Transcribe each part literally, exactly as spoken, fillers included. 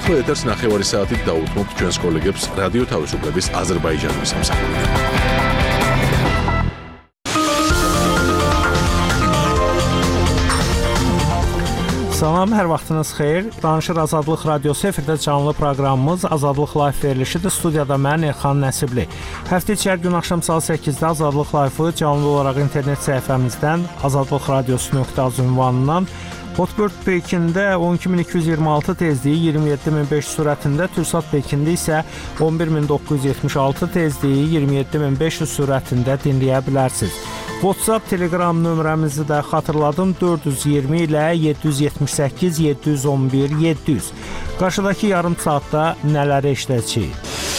ახლა ეთერს ნახევარი საათით დაუთმობთ ჩვენს კოლეგებს რადიო თავისუფლების აზერბაიჯანის სამსახურიდან. Salam, hər vaxtınız xeyir. Danışır Azadlıq Radiosu efirdə canlı proqramımız Azadlıq Live verilişidir. Studiyada mən Elxan Nəsibli. Həftə içi hər gün axşam saat səkkizdə Azadlıq Live-ı canlı olaraq internet səhifəmizdən azadlıq radiosu nöqtə az ünvanından Hotbird Pekində on iki min iki yüz iyirmi altı tezliyi iyirmi yeddi min beş yüz sürətində, Türksat Pekində isə on bir min doqquz yüz yetmiş altı tezliyi iyirmi yeddi min beş yüz sürətində dinləyə bilərsiniz. WhatsApp, Telegram nömrəmizi də xatırladım, dörd yüz iyirmi ilə yeddi yüz yetmiş səkkiz yeddi yüz on bir yeddi yüz. Qarşıdakı yarım saatda nələri işləyəcəyik?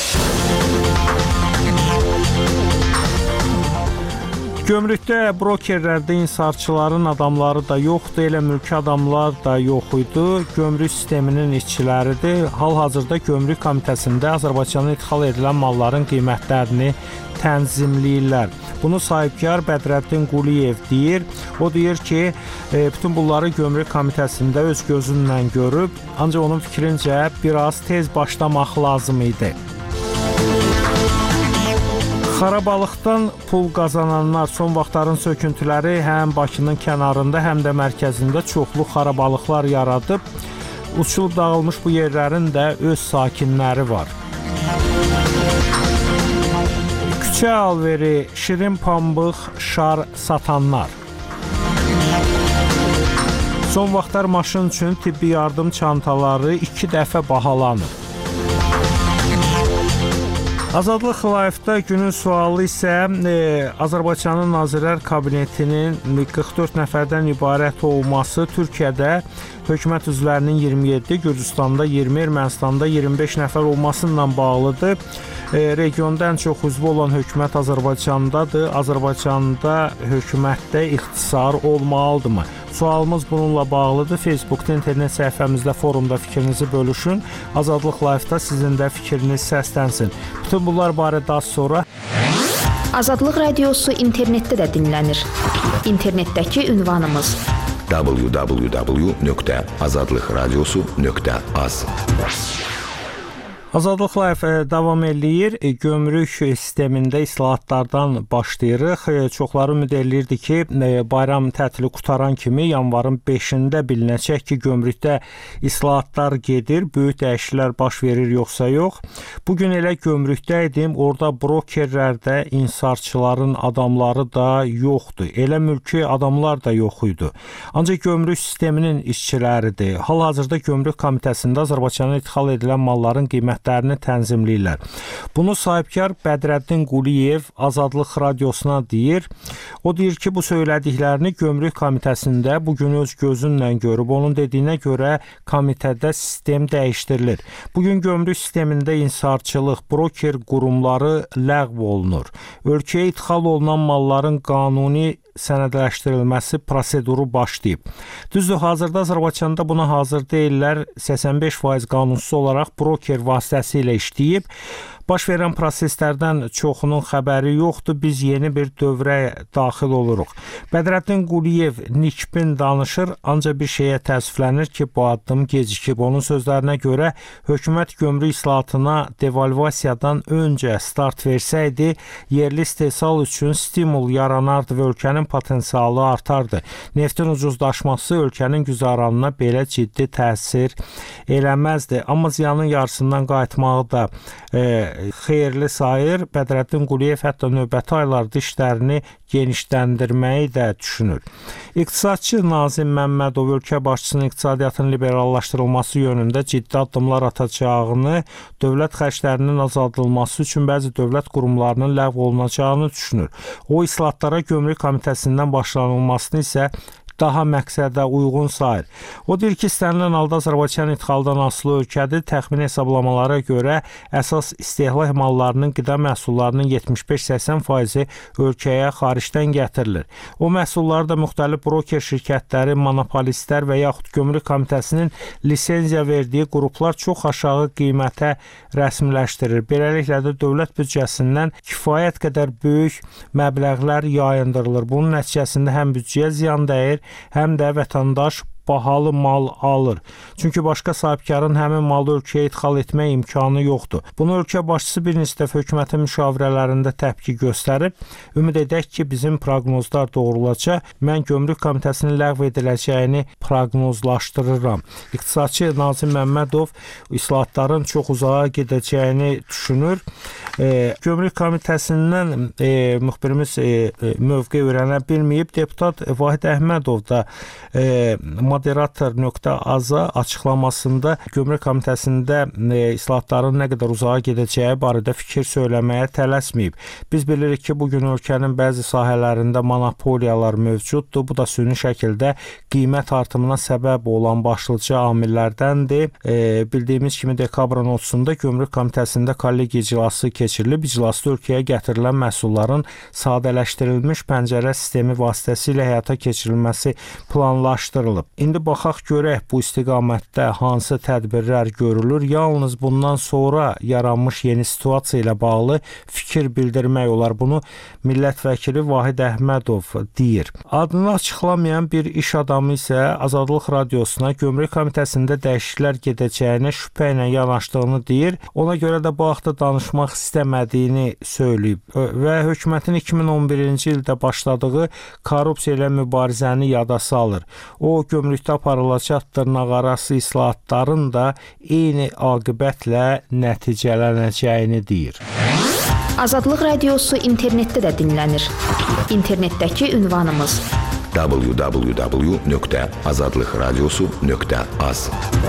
Gömrükdə, brokerlərdə inhisarçıların adamları da yoxdur, elə mülki adamlar da yox idi. Gömrük sisteminin işçiləridir. Hal-hazırda Gömrük Komitəsində Azərbaycana idxal edilən malların qiymətlərini tənzimləyirlər. Bunu sahibkar Bədrəddin Quliyev deyir. O deyir ki, e, bütün bunları Gömrük Komitəsində öz gözünlə görüb, ancaq onun fikrincə biraz tez başlamaq lazım idi. Xarabalıqdan pul qazananlar son vaxtların söküntüləri həm Bakının kənarında, həm də mərkəzində çoxlu xarabalıqlar yaradıb. Uçulub dağılmış bu yerlərin də öz sakinləri var. Küçə alveri, şirin pambıq, şar satanlar. Son vaxtlar maşın üçün tibbi yardım çantaları iki dəfə bahalanıb. Azadlıq Live-da günün sualı isə e, Azərbaycanın Nazirlər Kabinetinin qırx dörd nəfərdən ibarət olması Türkiyədə hökumət üzvlərinin iyirmi yeddi, Gürcüstanda iyirmi, Ermənistanda iyirmi beş nəfər olması ilə bağlıdır. E, regionda ən çox üzvü olan hökumət Azərbaycandadır. Azərbaycanda hökumətdə ixtisar olmalıdırmı? Sualımız bununla bağlıdır. Facebookda, internet səhifəmizdə, forumda fikrinizi bölüşün. Azadlıq Live-da sizin də fikriniz səslənsin. Bütün bunlar barədə az sonra. Azadlıq Radiosu internetdə də dinlənir. İnternetdəki ünvanımız w w w nöqtə azadlıq radiosu nöqtə az. Azadlıq Live davam eləyir. Gömrük sistemində islahatlardan başlayırıq. Çoxları ümid eləyirdi ki, bayram tətili qutaran kimi yanvarın beşində bilinəcək ki, gömrükdə islahatlar gedir, böyük dəyişikliklər baş verir yoxsa yox. Bugün elə gömrükdə idim, orada brokerlərdə inhisarçıların adamları da yoxdur. Elə mülki adamlar da yox idi. Ancaq gömrük sisteminin işçiləridir. Hal-hazırda Gömrük Komitəsində Azərbaycana idxal edilən malların qiymət tənzimləyirlər. Bunu sahibkar Bədrəddin Quliyev Azadlıq Radiosuna deyir. O deyir ki, bu söylədiklərini Gömrük Komitəsində bugün öz gözünlə görüb. Onun dediyinə görə komitədə sistem dəyişdirilir. Bugün gömrük sistemində inhisarçılıq, broker qurumları ləğv olunur. Ölkəyə idxal olunan malların qanuni sənədləşdirilməsi proseduru başlayıb. Düzdür, hazırda Azərbaycanda buna hazır deyirlər, səksən beş faiz qanunsuz olaraq broker vasitəsilə işləyib. Baş verən proseslərdən çoxunun xəbəri yoxdur. Biz yeni bir dövrə daxil oluruq. Bədrəddin Quliyev nikbin danışır, ancaq bir şeyə təəssüflənir ki, bu addım gecikib. Onun sözlərinə görə hökumət gömrük islahatına devalvasiyadan öncə start versəydi, yerli istehsal üçün stimul yaranardı və ölkənin potensialı artardı. Neftin ucuzlaşması ölkənin güzəranına belə ciddi təsir eləməzdi. Amma ziyanın yarısından qayıtmağı da e, xeyirli sayır. Bədrəddin Quliyev hətta növbəti aylarda işlərini genişləndirməyi də düşünür. İqtisadçı Nazim Məmmədov ölkə başçısının iqtisadiyyatın liberallaşdırılması yönündə ciddi addımlar atacağını, dövlət xərclərinin azaldılması üçün bəzi dövlət qurumlarının ləğv olunacağını düşünür. O, islahatlara Gömrük Komitəsindən başlanılmasını isə daha məqsədə uyğun sayır. O deyir ki, istənilən halda Azərbaycan idxaldan asılı ölkədir. Təxmini hesablamalara görə əsas istehlak mallarının qida məhsullarının yetmiş beş səksən faizi ölkəyə xaricdən gətirilir. O məhsulları da müxtəlif broker şirkətləri, monopolistlər və yaxud Gömrük Komitəsinin lisenziya verdiyi qruplar çox aşağı qiymətə rəsmiləşdirir. Beləliklə də dövlət büdcəsindən kifayət qədər böyük məbləğlər yayındırılır. Bunun nəticəsində həm büdcəyə ziyan dəyir, həm də vətəndaş bahalı mal alır. Çünki başqa sahibkarın həmin malı ölkəyə idxal etmək imkanı yoxdur. Bunu ölkə başçısı bir neçə dəfə hökumətin müşavirələrində təpki göstərib. Ümid edək ki, bizim proqnozlar doğrulacaq. Mən Gömrük Komitəsinin ləğv ediləcəyini proqnozlaşdırıram. İqtisadçı Nazim Məmmədov islahatların çox uzağa gedəcəyini düşünür. E, Gömrük Komitəsindən e, müxbirimiz e, mövqe öyrənə bilməyib. Deputat Vahid Əhmədov da e, moderator nöqtə az-a açıqlamasında Gömrük Komitəsində e, islahatların nə qədər uzağa gedəcəyi barədə fikir söyləməyə tələsməyib. Biz bilirik ki, bugün ölkənin bəzi sahələrində monopoliyalar mövcuddur. Bu da süni şəkildə qiymət artımına səbəb olan başlıca amillərdəndir. E, bildiyimiz kimi dekabrın otuzunda Gömrük Komitəsində kollegiya iclası keçirilib. İclasda ölkəyə gətirilən məhsulların sadələşdirilmiş pəncərə sistemi vasitəsilə həyata keçirilməsi planlaşdırılıb. İndi baxaq görək bu istiqamətdə hansı tədbirlər görülür. Yalnız bundan sonra yaranmış yeni situasiya ilə bağlı fikir bildirmək olar. Bunu millət vəkili Vahid Əhmədov deyir. Adını açıqlamayan bir iş adamı isə Azadlıq Radiosuna Gömrük Komitəsində dəyişikliklər gedəcəyinə şübhə ilə yanaşdığını deyir. Ona görə də bu haqda danışmaq istəmədiyini söyləyib və hökumətin iki min on birinci ildə başladığı korrupsiya ilə mübarizəni yada salır. O, gömrükdə aparılacaq dırnaqarası islahatların da eyni aqibətlə nəticələnəcəyini deyir. Azadlıq Radiosu internetdə də dinlənir. İnternetdəki ünvanımız w w w nöqtə azadlıq radiosu nöqtə az.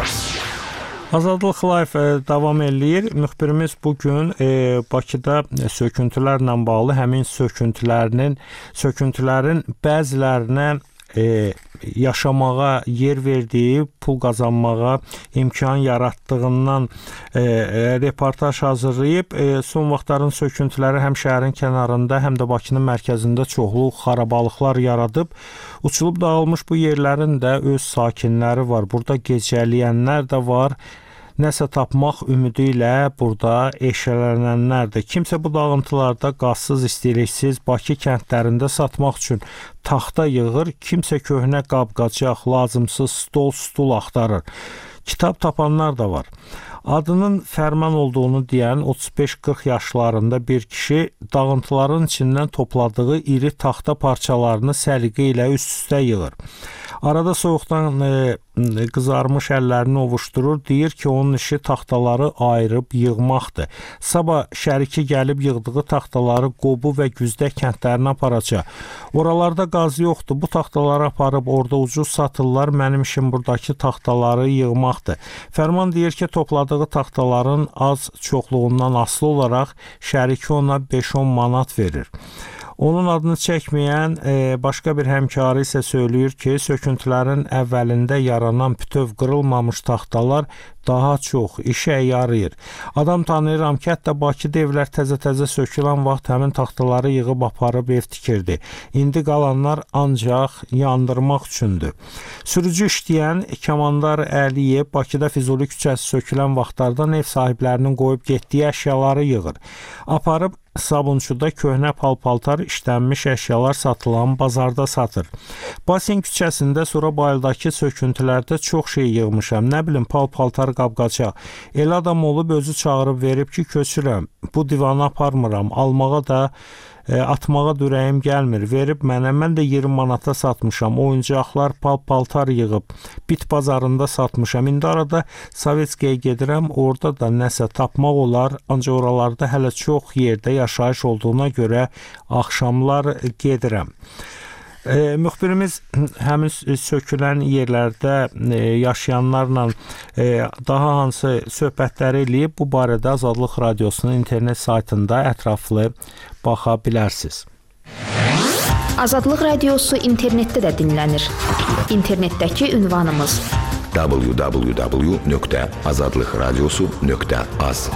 Azadlıq Live davam eləyir. Müxbirimiz bugün e, Bakıda söküntülərlə bağlı həmin söküntülərinin söküntülərin bəzilərinə e, yaşamağa yer verdiyi, pul qazanmağa imkan yaratdığından e, reportaj hazırlayıb. E, son vaxtların söküntüləri həm şəhərin kənarında, həm də Bakının mərkəzində çoxlu xarabalıqlar yaradıb. Uçulub dağılmış bu yerlərin də öz sakinləri var. Burada gecələyənlər də var. Nəsə tapmaq ümidi ilə burada eşələnənlərdir. Kimsə bu dağıntılarda qazsız, istiliksiz Bakı kəndlərində satmaq üçün taxta yığır, kimsə köhnə qab-qacaq, lazımsız stol, stul axtarır. Kitab tapanlar da var. Adının Fərman olduğunu deyən otuz beş qırx yaşlarında bir kişi dağıntıların içindən topladığı iri taxta parçalarını səliqə ilə üst-üstə yığır. Arada soyuqdan e, qızarmış əllərini ovuşdurur, deyir ki, onun işi taxtaları ayırıb yığmaqdır. Sabah şəriki gəlib yığdığı taxtaları Qobu və Güzdə kəndlərinə aparacaq. Oralarda qaz yoxdur, bu taxtaları aparıb orada ucuz satırlar, mənim işim buradakı taxtaları yığmaqdır. Fərman deyir ki, topladığı taxtaların az çoxluğundan asılı olaraq şəriki ona beş on manat verir. Onun adını çəkməyən e, başqa bir həmkarı isə söyləyir ki, söküntülərin əvvəlində yaranan bütöv qırılmamış taxtalar daha çox işə yarayır. Adam tanıyıram ki, hətta Bakıda evlər təzə-təzə sökülən vaxt həmin taxtaları yığıb aparıb ev tikirdi. İndi qalanlar ancaq yandırmaq üçündür. Sürücü işləyən Kəmandar Əliyev Bakıda Füzuli küçəsi sökülən vaxtlardan ev sahiblərinin qoyub getdiyi əşyaları yığır. Aparıb sabunçuda köhnə pal-paltar, işlənmiş əşyalar satılan bazarda satır. Basen küçəsində Surabayıldakı söküntülərdə çox şey yığmışam. Nə bilim, pal-paltar, qab-qacaq. Elə adam olub özü çağırıb verib ki, köçürəm. Bu divanı aparmıram. Almağa da e, atmağa dürəyim gəlmir. Verib mənə, mən də iyirmi manata satmışam. Oyuncaqlar, pal-paltar yığıb bit bazarında satmışam. İndi arada Sovetskaya gedirəm, orada da nəsə tapmaq olar. Ancaq oralarda hələ çox yerdə yaşayış olduğuna görə axşamlar gedirəm. E, müxbirimiz həmin sökülən yerlərdə e, yaşayanlarla e, daha hansı söhbətləri eləyib, bu barədə Azadlıq Radiosunun internet saytında ətraflı baxa bilərsiniz. Azadlıq Radiosu internetdə də dinlənir. İnternetdəki ünvanımız w w w nöqtə azadlıq radiosu nöqtə az.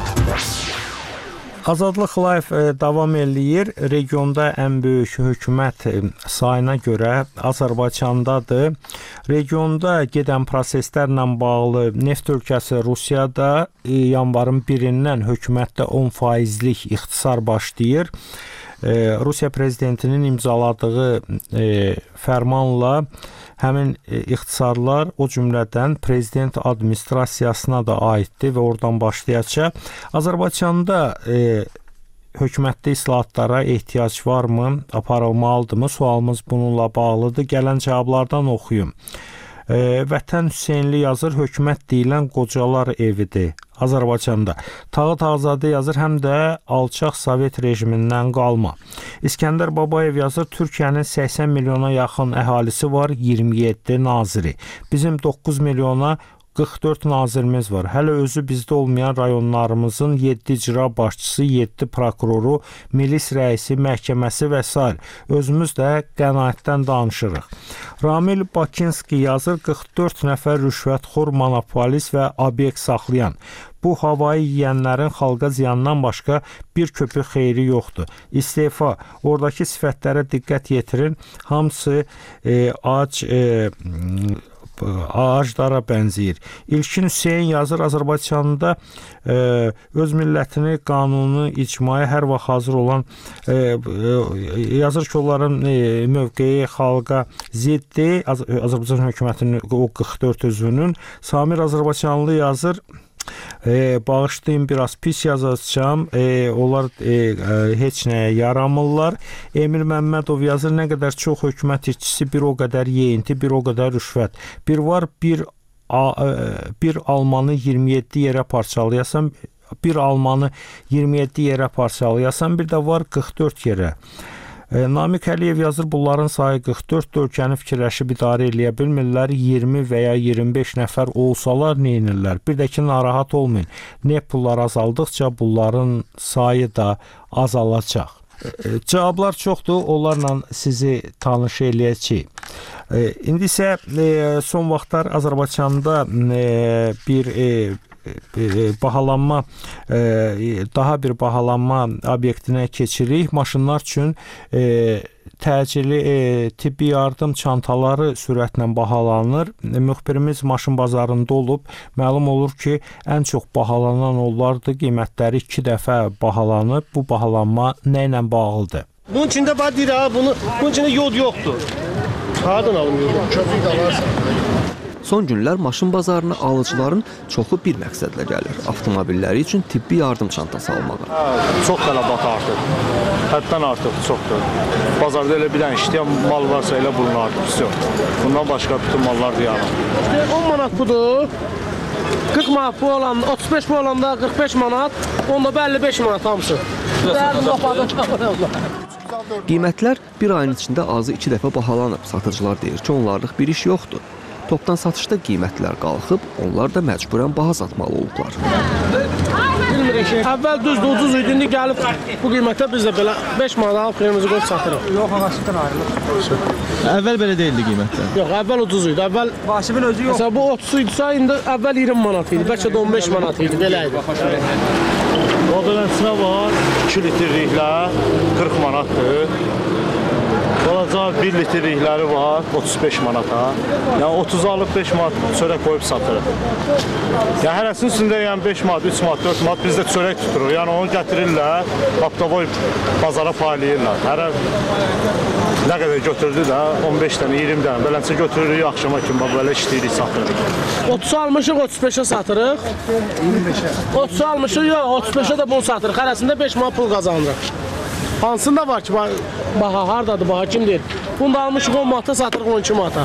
Azadlıq Live davam eləyir. Regionda ən böyük hökumət sayına görə Azərbaycandadır. Regionda gedən proseslərlə bağlı neft ölkəsi Rusiyada yanvarın birindən hökumətdə on faizlik ixtisar başlayır. Rusiya prezidentinin imzaladığı fərmanla həmin e, ixtisarlar o cümlədən prezident administrasiyasına da aiddir və oradan başlayaq ki, Azərbaycanda e, hökumətdə islahatlara ehtiyac varmı, aparılmalıdırmı? Sualımız bununla bağlıdır. Gələn cavablardan oxuyum. E, Vətən Hüseynli yazır, hökumət deyilən qocalar evidir Azərbaycanda. Tağıt Ağazadə yazır, həm də alçaq Sovet rejimindən qalma. İskəndər Babayev yazır, Türkiyənin səksən milyona yaxın əhalisi var, iyirmi yeddi naziri. Bizim doqquz milyona qırx dörd nazirimiz var. Hələ özü bizdə olmayan rayonlarımızın yeddi icra başçısı, yeddi prokuroru, milis rəisi, məhkəməsi və s. Özümüz də qənaətdən danışırıq. Ramil Bakinski yazır, qırx dörd nəfər rüşvətxor, monopolist və obyekt saxlayan. Bu havayı yeyənlərin xalqa ziyandan başqa bir köpük xeyri yoxdur. İstefa, oradakı sifətlərə diqqət yetirin. Hamısı e, ac, e, ağaclara bənzəyir. İlkin Hüseyin yazır, Azərbaycanda e, öz millətini, qanunu, icmaya hər vaxt hazır olan e, e, yazır ki, onların e, mövqeyi xalqa ziddir. Az Azərbaycan hökumətinin o qırx dörd üzvünün. Samir Azərbaycanlı yazır, E, bağışlayın, biraz pis yazacağım. E, onlar e, e, heç nəyə yaramırlar. Emir Məmmədov yazır, nə qədər çox hökumət işçisi, bir o qədər yeyinti, bir o qədər rüşvət. Bir var, bir, a, bir almanı iyirmi yeddi yerə parçalayasan, bir almanı iyirmi yeddi yerə parçalayasan, bir də var qırx dörd yerə. E, Namiq Əliyev yazır, bunların sayı qırx dörd ölkəni fikirləşib idarə eləyə bilmirlər, iyirmi və ya iyirmi beş nəfər olsalar neynirlər? Bir də ki, narahat olmayın, neft pulları azaldıqca bunların sayı da azalacaq. E, cavablar çoxdur, onlarla sizi tanış eləyəcəyik. E, indi isə e, son vaxtlar Azərbaycanda e, bir e, bahalanma, daha bir bahalanma obyektinə keçirik. Maşınlar üçün təcili tibbi yardım çantaları sürətlə bahalanır. Müxbirimiz maşın bazarında olub. Məlum olur ki, ən çox bahalanan onlardır. Qiymətləri iki dəfə bahalanıb. Bu bahalanma nə ilə bağlıdır? Bunun içində bax deyir ha, bunu, bunun içində yod yoxdur. Hardan alım yodu? Köpük də varsa. Son günlər maşın bazarına alıcıların çoxu bir məqsədlə gəlir. Avtomobilləri üçün tibbi yardım çantası almağa. Çox tələbat artıq. Həddən artıq çoxdur. Bazarda elə bir dənə işləyən mal varsa elə bunun artıq yoxdur. Bundan başqa bütün mallar dayanır. on manat budur. qırx manat bu olan, otuz beş bu olanda qırx beş manat, onda əlli beş manat hamısı. Qiymətlər bir ayın içində azı iki dəfə bahalanıb. Satıcılar deyir ki, onlarlıq bir iş yoxdur. Topdan satışda qiymətlər qalxıb, onlar da məcburən baha satmalı olublar. Bilmirik ki, əvvəl düzdür, ucuz idi, indi gəlib bu qiymətə biz də belə beş manat alıb xeyimizi qoyub satırıq. Yox, anasından ayrılıb. Əvvəl belə deyildi qiymətlər? Yox, əvvəl ucuz idi, əvvəl... Vasibin özü yox. Məsələn, bu otuz idisa, indi əvvəl iyirmi manat idi, bəlkə də on beş manat idi, belə idi. O dönəmsinə var, iki litrliklər qırx manatdır. Olacaq bir litrlikləri var, otuz beş manata. Yəni otuz alıb beş manat çörək qoyub satırıq. Yəni hərəsinin üstündə yəni beş manat, üç manat, dörd manat biz də çörək tuturuq. Yəni onu gətirirlər, aptavoy bazara paylayırlar. Hərə nə qədər götürdü də on beş dənə, iyirmi dənə. Beləncə götürürük, axşama kimi belə işləyirik, satırıq. otuz almışıq, otuz beşə satırıq. otuz almışıq, yox, otuz beşə də bunu satırıq. Hərəsində beş manat pul qazanırıq. Hansında var ki, baha, haradadır, baha kim deyir? Bunu da almışıq on manata, satırıq on iki manata.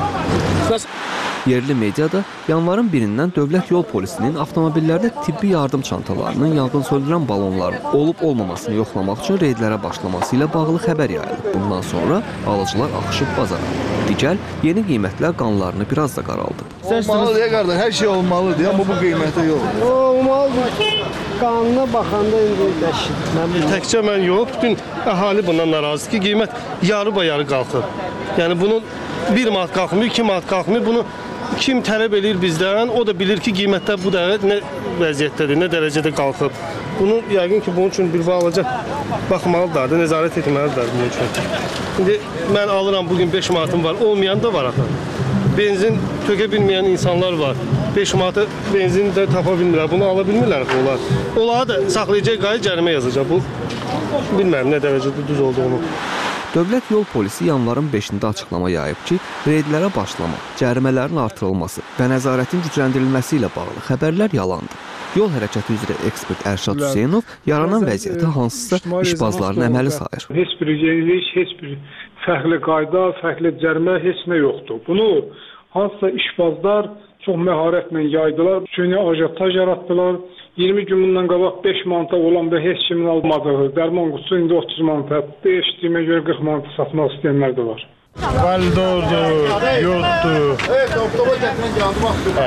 Yerli mediada yanvarın birindən dövlət yol polisinin avtomobillərdə tibbi yardım çantalarının, yanğın söndürən balonların olub-olmamasını yoxlamaq üçün reydlərə başlaması ilə bağlı xəbər yayılıb. Bundan sonra alıcılar axışıb bazara. Digər, yeni qiymətlər qanlarını biraz da qaraldıb. Olmalıdır ya qardaş, hər şey olmalıdır, amma bu qiymətə yox. Olmalıdır. Qanuna baxanda indi dəşir. Təkcə mən yox, bütün əhali bundan narazıdır ki, qiymət yarı-bayarı qalxır. Yəni bunun bir manat qalxmır, iki manat qalxmır. Bunu kim tələb edir bizdən, o da bilir ki, qiymətlər bu dəqiqə nə vəziyyətdədir, nə dərəcədə qalxıb. Bunu yəqin ki, bunun üçün bir balaca baxmalıdır, nəzarət etməlidir bunun üçün. İndi mən alıram, bugün beş manatım var, olmayan da var axı. Benzin tökə bilməyən insanlar var. beş manata benzin də tapa bilmirlər, bunu ala bilmirlər onlar. Onlara da saxlayacaq qayı cərimə yazacaq. Bu bilmirəm nə dərəcədə düz olduğunu. Dövlət yol polisi yanvarın beşində açıqlama yayıb ki, reydlərə başlama, cərimələrin artırılması və nəzarətin gücləndirilməsi ilə bağlı xəbərlər yalandır. Yol hərəkəti üzrə ekspert Ərşad Hüseynov yaranan vəziyyəti hansısa işbazların əməli sayır. Heç bir yenilik, heç bir fərqli qayda, fərqli cərimə heç nə yoxdur. Bunu hansısa işbazlar çox məharətlə yaydılar, süni ajotaj yaratdılar. iyirmi gün bundan qabaq beş manata olan və heç kimin almadığı dərman qutusu indi otuz manata, eşitdiyimə görə qırx manata satmaq istəyənlər də var. Valdordur, yoddur. Evet, oktobra gətirən gəldi,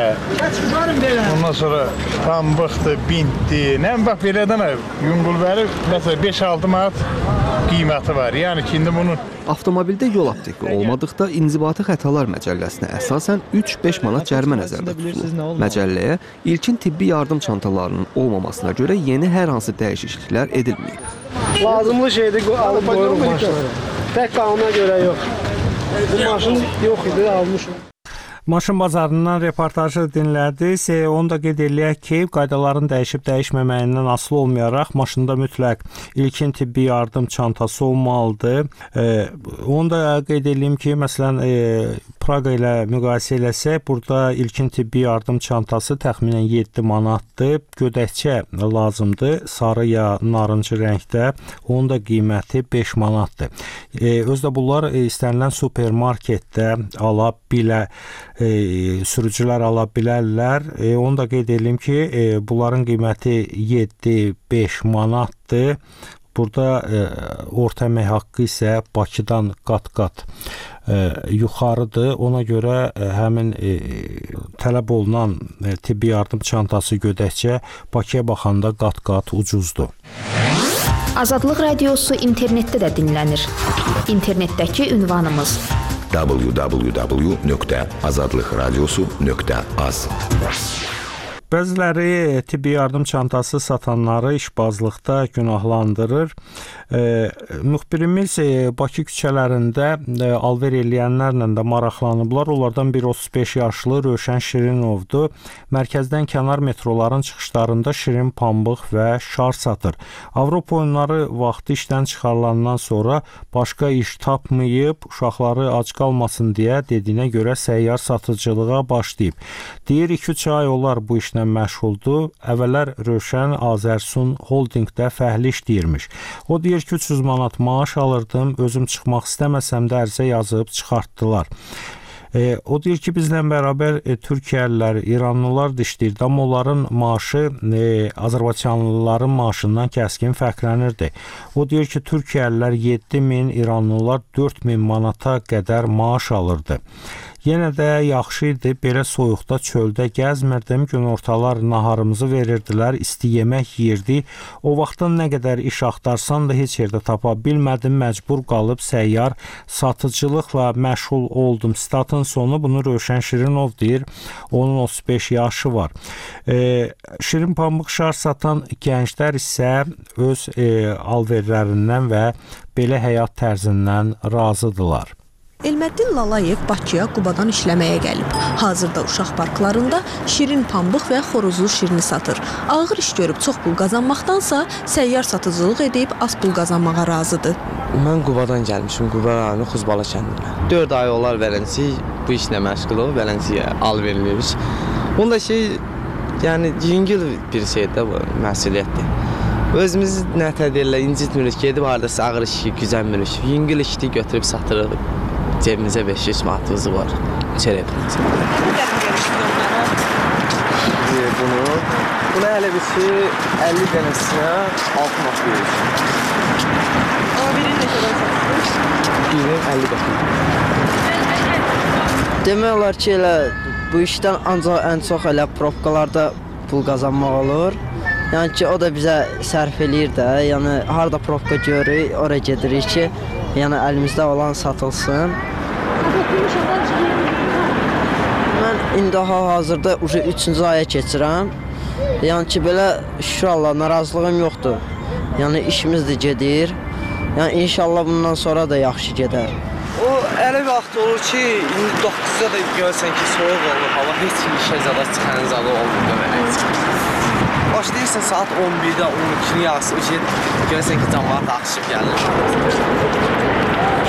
baxdı. Ondan sonra pambıqdır, bintdir. Nə bax belədən yungulbəri məsələn beş altı manat qiyməti var. Yəni ki, indi bunun avtomobildə yol apteki olmadıqda İnzibati Xətalar Məcəlləsinə əsasən üç beş manat cərimə nəzərdə tutulur. Məcəlləyə ilkin tibbi yardım çantalarının olmamasına görə yeni hər hansı dəyişikliklər edilməyib. Lazımlı şeydir, alıb qoyuruq maşınlara. Tək qanuna görə yox. Bu maşın yox idi, almışım. Maşın bazarından reportajı dinlədiniz. E, onu da qeyd eləyək ki, qaydaların dəyişib-dəyişməməyindən asılı olmayaraq maşında mütləq ilkin tibbi yardım çantası olmalıdır. E, onu da qeyd eləyim ki, məsələn, e, Praqa ilə müqayisə eləsək, burada ilkin tibbi yardım çantası təxminən yeddi manatdır. Gödəkçə lazımdır, sarı ya narıncı rəngdə. Onun da qiyməti beş manatdır. E, özdə bunlar e, istənilən supermarketdə ala bilə E, sürücülər ala bilərlər. E, onu da qeyd edim ki, e, bunların qiyməti yeddi beş manatdır. Burada e, orta əmək haqqı isə Bakıdan qat-qat e, yuxarıdır. Ona görə e, həmin e, tələb olunan e, tibbi yardım çantası gödəkçə Bakıya baxanda qat-qat ucuzdur. Azadlıq Radiosu internetdə də dinlənir. İnternetdəki ünvanımız w w w nöqtə azadlıq radiosu nöqtə az. Bəziləri tibbi yardım çantası satanları işbazlıqda günahlandırır. E, müxbirimiz e, Bakı küçələrində e, alver eləyənlərlə də maraqlanıblar. Onlardan biri otuz beş yaşlı Rövşən Şirinovdur. Mərkəzdən kənar metroların çıxışlarında şirin pambıq və şar satır. Avropa oyunları vaxtı işdən çıxarılandan sonra başqa iş tapmayıb, uşaqları ac qalmasın deyə dediyinə görə səyyar satıcılığa başlayıb. Deyir iki üç ay olar bu işlə məşğuldur. Əvvəllər Rövşən Azərsun Holdingdə fəhli işləyirmiş. O deyir ki, üç yüz manat maaş alırdım, özüm çıxmaq istəməsəm də ərizə yazıb çıxartdılar. E, o deyir ki, bizlə bərabər e, Türkiyəlilər, İranlılar da işləyirdi, amma onların maaşı e, Azərbaycanlıların maaşından kəskin fərqlənirdi. O deyir ki, Türkiyəlilər yeddi min, İranlılar dörd min manata qədər maaş alırdı. Yenə də yaxşı idi, belə soyuqda çöldə gəzmirdim, günortalar naharımızı verirdilər, isti yemək yeyirdik. O vaxtdan nə qədər iş axtarsan da heç yerdə tapa bilmədim, məcbur qalıb səyyar satıcılıqla məşğul oldum. Statın sonu bunu Rövşən Şirinov deyir, onun otuz beş yaşı var. E, şirin pambıq şar satan gənclər isə öz e, alverlərindən və belə həyat tərzindən razıdırlar. Elməddin Lalayev Bakıya Qubadan işləməyə gəlib. Hazırda uşaq parklarında şirin pambıq və xoruzlu şirini satır. Ağır iş görüb çox pul qazanmaqdansa səyyar satıcılıq edib az pul qazanmağa razıdır. Mən Qubadan gəlmişim, Quba rayonu Xuzbala kəndinə. dörd ay olar belənci bu işlə məşğul olub, belənci al verilir. Bunda şey, yəni yüngül bir şeydir bu, məsuliyyətdir. Özümüz nətə deyirlər, incitmirik, gedib haradasa ağır işi güzənmirik. Yüngül işi götürüb satırıq. Cebimizə beş yüz manatımız var. Çərəbimiz. Bunu, buna hələ bir şey əlli dənəsinə altı manat verir. Ama birini ne kadar satıyorsunuz? Birini əlli qəpik. Demək olar ki, elə bu işdən ancaq ən çox elə probkalarda pul qazanmaq olur. Yəni ki, o da bizə sərf eləyir də. Yəni harda probka görürük, oraya gedirik ki, yəni əlimizdə olan satılsın. Mən indi hal-hazırda üçüncü aya keçirəm. Yəni ki, belə şükür Allah, narazılığım yoxdur. Yəni işimiz də gedir. Yəni inşallah bundan sonra da yaxşı gedər. O elə vaxt olur ki, indi doqquzda da görsən ki, soyuq olur, hava heç bir işə zada çıxan zada olmuyor belə. Başlayırsan saat on birdə, on ikinin yarısı, görsən ki, cəmaat axışıb gəlir.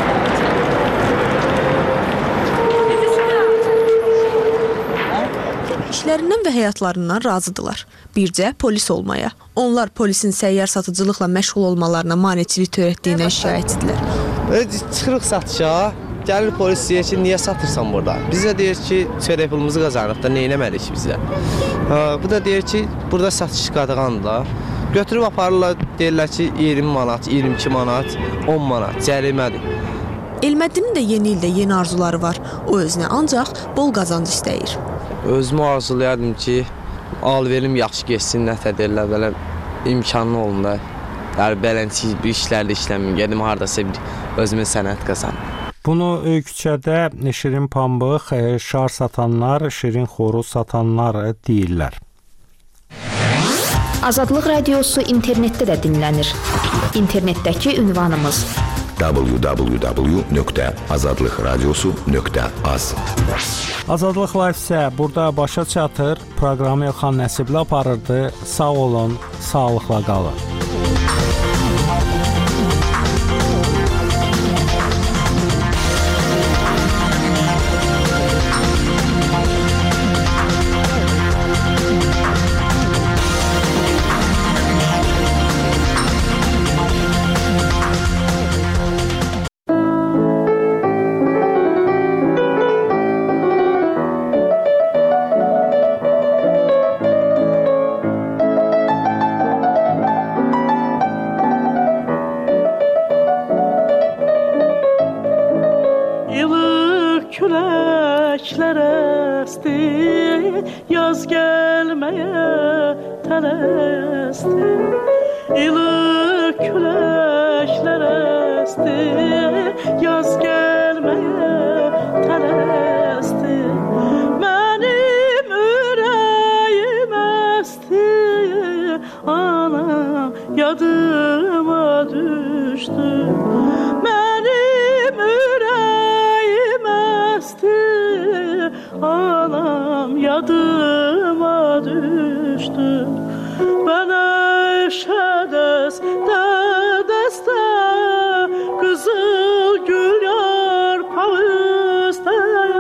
işlərindən və həyatlarından razıdırlar. Bircə polis olmaya. Onlar polisin səyyar satıcılıqla məşğul olmalarına maneçilik törətdiyindən şikayətçidirlər. Çıxırıq satışa, gəlir polis deyir ki, niyə satırsan burada? Bizə deyir ki, çörək pulumuzu qazanırıq da, nə eləməliyik bizə? Bu da deyir ki, burada satış qadağandır da. Götürüb aparırlar, deyirlər ki, iyirmi manat, iyirmi iki manat, on manat, cərimədir. Elməddinin də yeni ildə yeni arzuları var. O özünə ancaq bol qazanc istəyir. Özümü arzulayardım ki, alverim yaxşı geçsin, nətə deyirlər, belə imkanlı olun da. Yəni, beləncə bir işlərdə işləməyim, gedim haradasa bir özümün sənət qazanım. Bunu küçədə şirin pambıq, şar satanlar, şirin xoruz satanlar deyirlər. Azadlıq Radiosu internetdə də dinlənir. İnternetdəki ünvanımız w w w nöqtə azadlıq radiosu nöqtə az. Azadlıq Live isə burada başa çatır. Proqramı Elxan Nəsibli aparırdı. Sağ olun, sağlıqla qalın. Yaz gelmeye tələsidi, ilıq küləklər əsdi, yaz gəlməyə tələsidi. Mənim ürəyim əsdi, anam yadıma düşdü. Mənim ürəyim əsdi, anam yadıma düşdü. Bana şədes dədəstə, qızıl gül yarpağı üstə.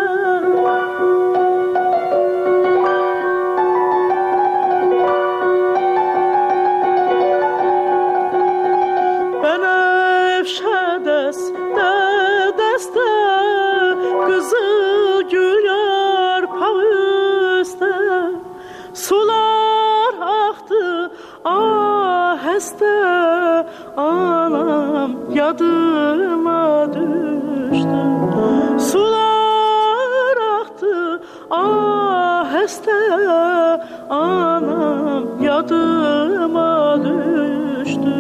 Bana şədes dədəstə, qızıl gül yarpağı üstə. Sular aktı aheste, anam yadıma düştü. Sular aktı aheste, anam yadıma düştü.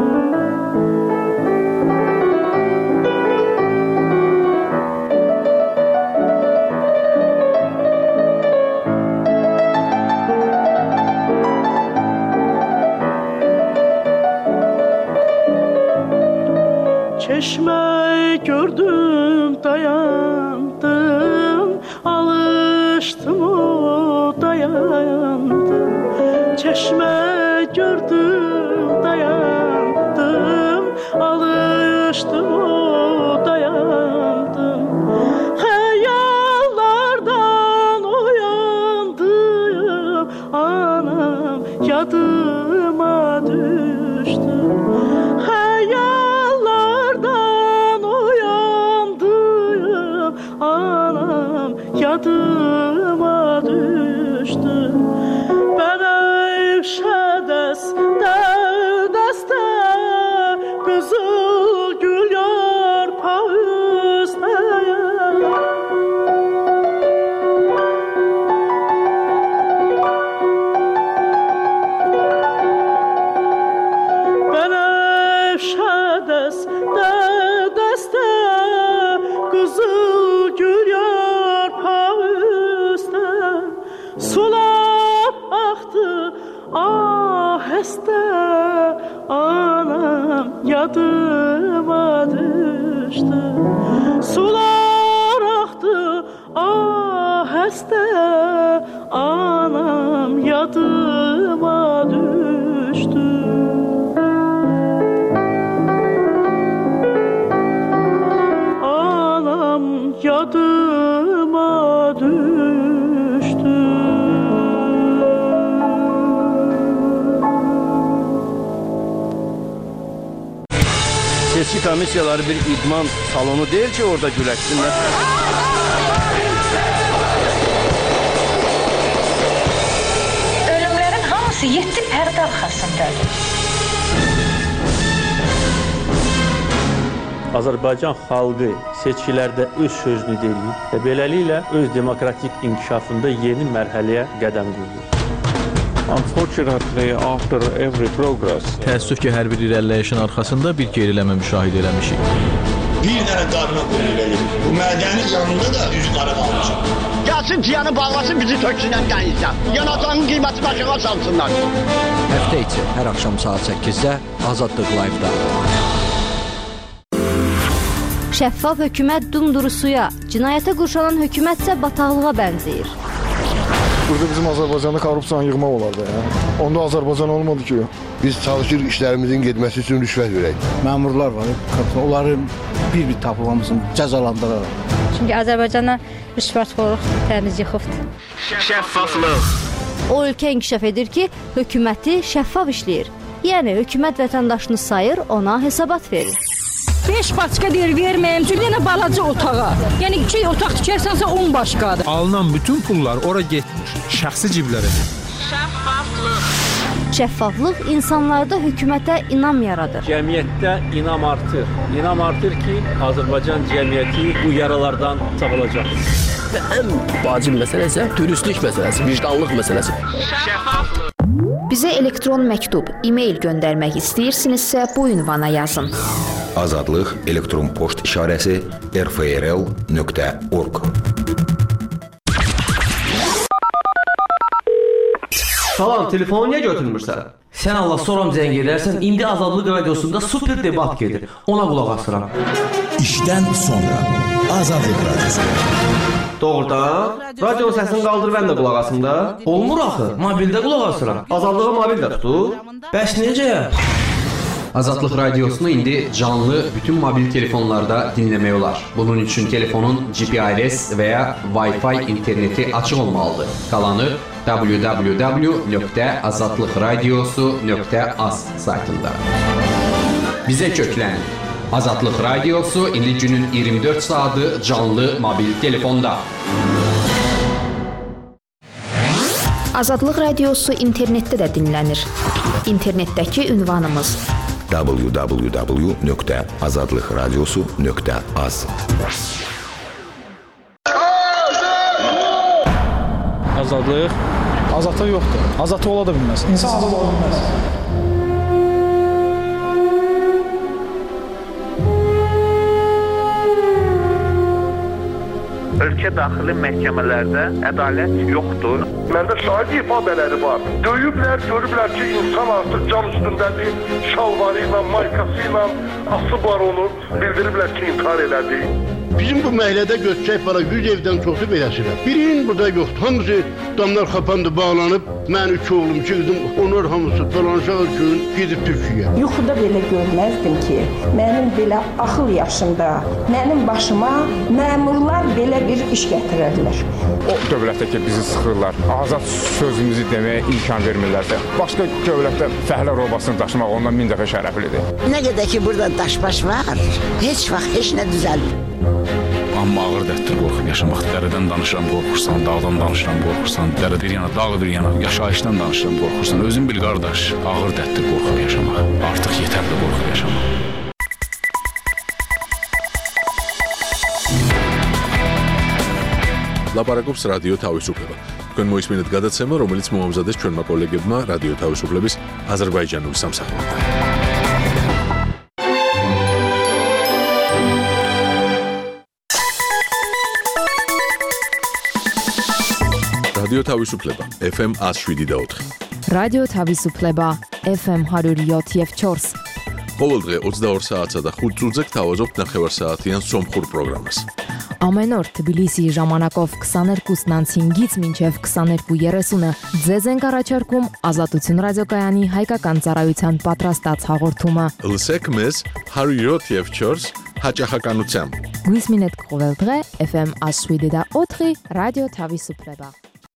Çeşme gördüm dayandım, alıştım o dayandım. Çeşme gördüm dayandım, alıştım o dayandım. Hayallardan uyandım, anam yadıma düştü. Anam yadıma düştü. Bana şədes dədəstə, qızıl gül yarpağı üstə. Bana şədes dədəstə, qızıl gül yarpağı üstə. Sular aktı aheste, anam yadıma düştü. Sular aktı aheste, anam yadıma düştü. Yadıma düştü. komissiyaları bir idman salonu deyil ki, orada güləşsinlər. Ölümlərin hamısı yeddi pərdə arxasındadır. Azərbaycan xalqı seçkilərdə öz sözünü deyir və beləliklə öz demokratik inkişafında yeni mərhələyə qədəm qoyur. Unfortunately, after every progress, təəssüf ki, hər bir irəliləyişin arxasında bir geriləmə müşahidə eləmişik. Bir dənə qarına qoyulur. Bu mədənin yanında da üzü qara qalmışıq. Gəlsin piyanı bağlasın, bizi töksünən qəyizdə. Yanacağın qiymətini aşağı salsınlar. Həftə içi hər axşam saat səkkizdə Azadlıq Live-da. Şəffaf hökumət dumdurusuya, cinayətə qurşanan hökumət isə bataqlığa bənzəyir. Burada bizim Azərbaycanda korrupsiyanı yığmaq olardı. Ya. Onda Azərbaycan olmadı ki. Biz çalışırıq işlərimizin getməsi üçün rüşvət verək. Məmurlar var, onları bir-bir tapılmamızın cəzalandıraraq. Çünki Azərbaycana rüşvətxorluq təmiz yıxıbdır. Şəffaflıq. O ölkə inkişaf edir ki, hökuməti şəffaf işləyir. Yəni, hökumət vətəndaşını sayır, ona hesabat verir. beş başqa deyir verməyim, çünki yenə balaca otağa. Yəni iki otaq tikərsənsə on başqadır. Alınan bütün pullar ora getmir, şəxsi ciblərə. Şəffaflıq. Şəffaflıq insanlarda hökumətə inam yaradır. Cəmiyyətdə inam artır. İnam artır ki, Azərbaycan cəmiyyəti bu yaralardan sağalacaq. Və ən vacib məsələ isə dürüstlük məsələsi, vicdanlıq məsələsi. Şəffaflıq. Bizə elektron məktub, e-mail göndərmək istəyirsinizsə bu ünvana yazın. Azadlıq elektron poçt işarəsi r f r l nöqtə org. Salam, telefonu niyə götürmürsən? Sən Allah soram zəng edərsən, indi Azadlıq radiosunda super debat gedir. Ona qulaq asıram. İşdən sonra Azadlıq radiosu. Doğrudan? Radio səsini qaldır, mən də qulaq asım da. Olmur axı, mobildə qulaq asıram. Azadlığı mobildə tutur. Bəs necə? Azadlıq radiosunu indi canlı bütün mobil telefonlarda dinləmək olar. Bunun üçün telefonun G P R S və ya Wi-Fi interneti açıq olmalıdır. Qalanı w w w nöqtə azadlıq radiosu nöqtə a z saytında. Bizə köklənin. Azadlıq radiosu indi günün iyirmi dörd saatı canlı mobil telefonda. Azadlıq radiosu internetdə də dinlənir. İnternetdəki ünvanımız w w w nöqtə azadlıq radiosu nöqtə a z. Azadlıq azadlıq yoxdur. Azadlıq ola da bilməz. İnsan azad ola bilməz. Ölkə daxili məhkəmələrdə ədalət yoxdur. Məndə şahid ifadələri var. Döyüblər, görüblər ki, insan artıq can üstündədir, şalvarı ilə, maykası ilə asıblar onu, bildiriblər ki, intihar elədi. Bizim bu məhəllədə götürək para yüz evdən çoxu beləsirlər. Birinin burada yoxdur. Hamısı damlar xapandı, bağlanıb. Mən üç oğlum, iki qızım, onlar hamısı falanşaq üçün gedib Türkiyə. Yuxuda belə görməzdim ki, mənim belə axıl yaşında, mənim başıma məmurlar belə bir iş gətirərlər. O dövlətdə ki, bizi sıxırlar, azad sözümüzü deməyə imkan vermirlərsə, başqa dövlətdə fəhlə robasını daşımaq ondan min dəfə şərəflidir. Nə qədər ki, burada daşbaş var, heç vaxt heç nə düzəlmir. Amma ağır dərddir qorxub yaşamaq. Dərədən danışıram, qorxursan, dağdan danışıram, qorxursan, dərə bir yana, dağ bir yana, yaşayışdan danışıram, qorxursan. Özün bil qardaş, ağır dərddir qorxub yaşamaq. Artıq yetərli qorxub yaşamaq. ლაპარაკობს რადიო თავისუფლება. თქვენ მოისმინეთ გადაცემა, რომელიც მოამზადეს ჩვენმა კოლეგებმა რადიო თავისუფლების აზერბაიჯანული სამსახურიდან. რადიო თავისუფლება F M one oh seven და ოთხი. რადიო თავისუფლება F M one oh seven და četiri. ყოველდღე ოცდაორ საათსა და ხუთ წუთზე გთავაზობთ ნახევარსაათიან სომხურ პროგრამას. Ամեն օր Թբիլիսիի ժամանակով twenty-two-ից five-ից մինչև twenty-two thirty-ը ձեզ ենք առաջարկում Ազատություն ռադիոկայանի հայկական ծառայության պատրաստած հաղորդումը։ Լսեք մեզ one oh seven და four հաճախականությամբ։ Գույսմինետ կողել դղե F M one oh seven და ოთხი ռադիո Թավիսուփլեբա։